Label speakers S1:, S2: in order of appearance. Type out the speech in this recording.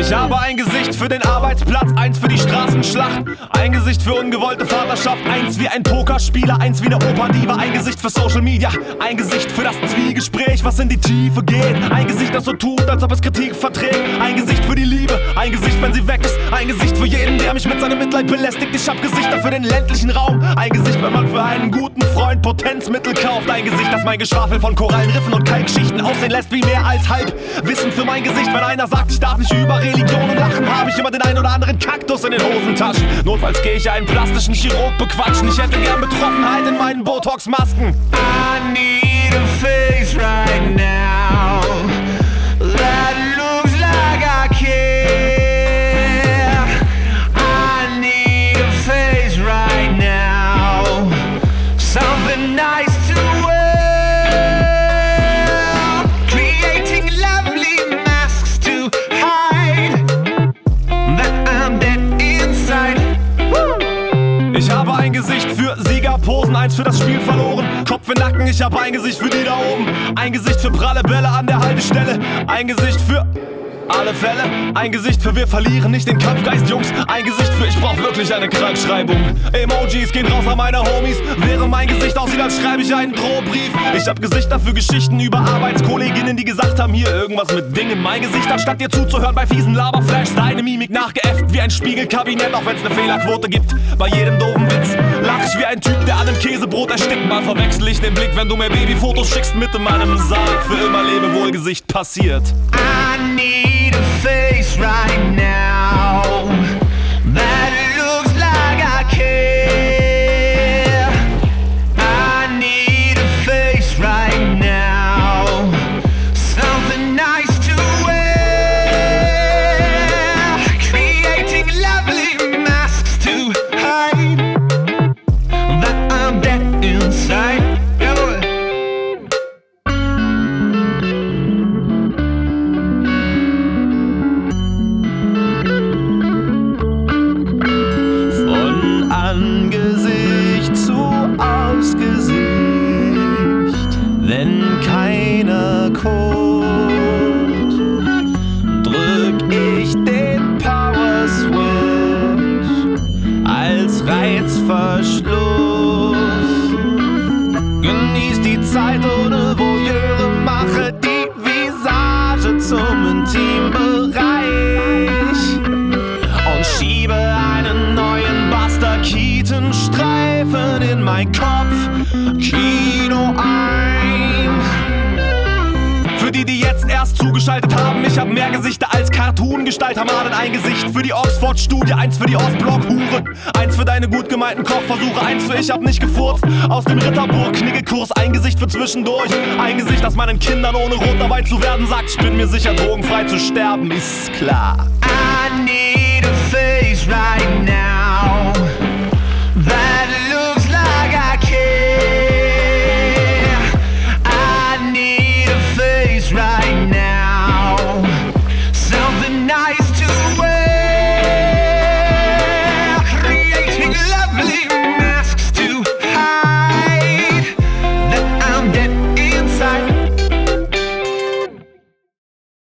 S1: Ich habe ein Gesicht für den Arbeitsplatz, eins für die Straßenschlacht, ein Gesicht für ungewollte Vaterschaft, eins wie ein Pokerspieler, eins wie eine Operdiva, ein Gesicht für Social Media, ein Gesicht für das Zwiegespräch, was in die Tiefe geht, ein Gesicht, das so tut, als ob es Kritik verträgt, ein Gesicht für die Liebe, ein Gesicht, wenn sie weg ist, ein Gesicht für jeden, der mich mit seinem Mitleid belästigt. Ich hab Gesichter für den ländlichen Raum, ein Gesicht, wenn man für einen guten Freund Potenzmittel kauft, ein Gesicht, das mein Geschwafel von Korallenriffen und Kalkschichten aussehen lässt wie mehr als halb Wissen für mein Gesicht. Wenn einer sagt, ich darf nicht über Religionen lachen, habe ich immer den ein oder anderen Kaktus in den Hosentaschen. Notfalls gehe ich einen plastischen Chirurg bequatschen. Ich hätte gern Betroffenheit in meinen Botox-Masken.
S2: I need a face right now that looks like I care. I need a face right now, something nice to wear, creating lovely masks to hide that I'm dead inside.
S1: Ich habe ein Gesicht für Siegerposen, eins für das Spiel verloren, Kopf in Nacken, ich habe ein Gesicht für die da oben, ein Gesicht für pralle Bälle an der Haltestelle, ein Gesicht für alle Fälle, ein Gesicht für wir verlieren nicht den Kampfgeist, Jungs, ein Gesicht für ich brauch wirklich eine Krankschreibung. Emojis gehen raus an meine Homies, während mein Gesicht aussieht, als schreibe ich einen Drohbrief. Ich hab Gesichter für Geschichten über Arbeitskolleginnen, die gesagt haben, hier irgendwas mit Dingen. Mein Gesicht, anstatt dir zuzuhören bei fiesen Laberflashs, deine Mimik nachgeäfft wie ein Spiegelkabinett, auch wenn's ne Fehlerquote gibt. Bei jedem doofen Witz lach ich wie ein Typ, der an einem Käsebrot erstickt. Mal verwechsel ich den Blick, wenn du mir Babyfotos schickst mit in meinem Sarg. Für immer Lebewohl-Gesicht passiert.
S2: I need a face right now that looks like I care. I need a face right now, something nice to wear, creating lovely masks to hide that I'm dead inside.
S1: Angesicht zu Ausgesicht, wenn keiner guckt, drück ich den Power Switch als Reizverschluss. Genieß die Zeit ohne Voyeure, mache die Visage zum Intimbereich und schiebe einen neuen Buster Keaton-Streifen in mein Kopf-Kino ein. Für die, die jetzt erst zugeschaltet haben, ich hab mehr Gesichter als Cartoon-Gestalt. Hamaden, ein Gesicht für die Oxford-Studie, eins für die Ostblock-Hure, eins für deine gut gemeinten Kochversuche, eins für ich hab nicht gefurzt aus dem Ritterburg-Kniggekurs, ein Gesicht für zwischendurch, ein Gesicht, das meinen Kindern ohne rot dabei zu werden sagt, ich bin mir sicher, drogenfrei zu sterben, ist klar.
S2: I need a face right now